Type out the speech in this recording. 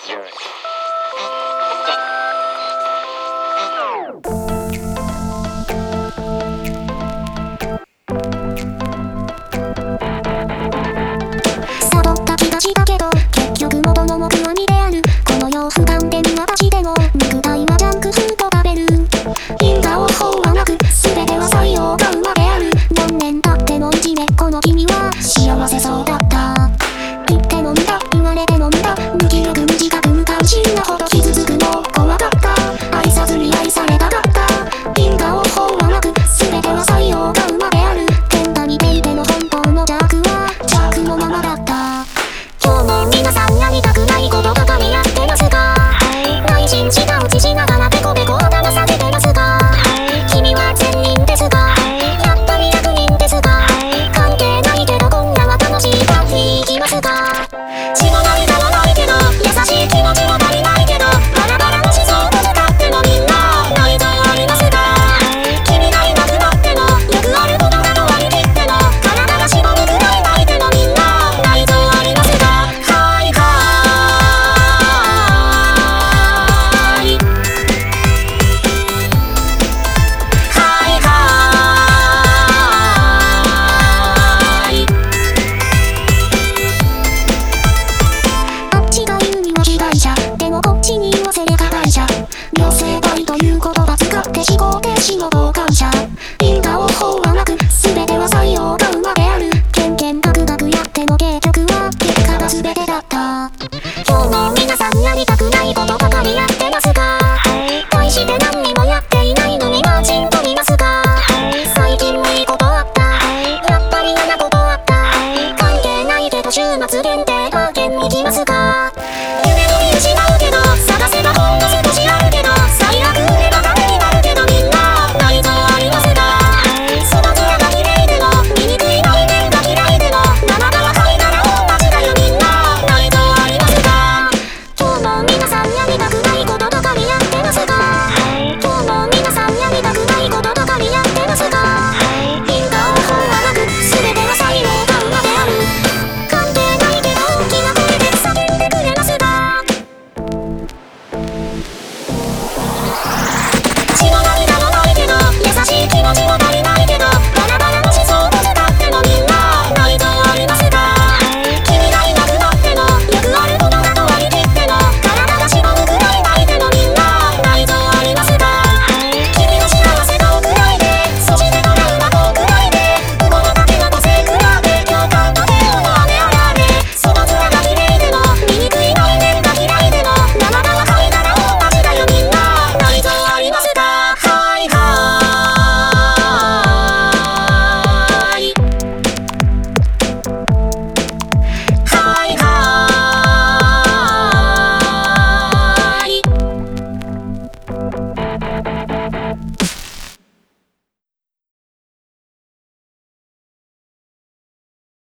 悟った気がしたけど結局元の目は身である。この世不完全私でも肉体はジャンクフード食べる。因果応報はなく全ては採用が馬である。何年経ってもいじめっ子の君は幸せそうだった。言っても無駄言われても無駄。無気力無自覚無関心なほど傷つくの怖かった。愛さずに愛されたかった。因果応報はなく全ては採用が馬である。天下にペイペの本当の邪悪は邪悪のままだった。今日も皆さんやりたくないことばかりやってますか？内心舌打ちしながらペコペコ頭下げてますか？君は善人ですか？やっぱり悪人ですか？関係ないけど今夜は楽しいパーティー行きますか？血も涙もないけど優しい気持ちも足りないけどバラバラの思想と向かってもみんな内臓ありますか？君がいなくなってもよくあることだと割り切っても体がしぼむくらい泣いてもみんな内臓ありますか？はいはいはいはいあっちが言うには被害者でもこっちに言わせれ加害者。両成敗という言葉使って思考停止の傍観者。因果応報はなく全ては採用が馬である。けんけんがくがくやっても結局は結果が全てだった。今日も皆さんやりたくないことばかりやってますか？大して何にもやっていないのにマーチンと見ますか？最近いいことあった？やっぱり嫌なことあった？関係ないけど週末限定パーケン行きますか？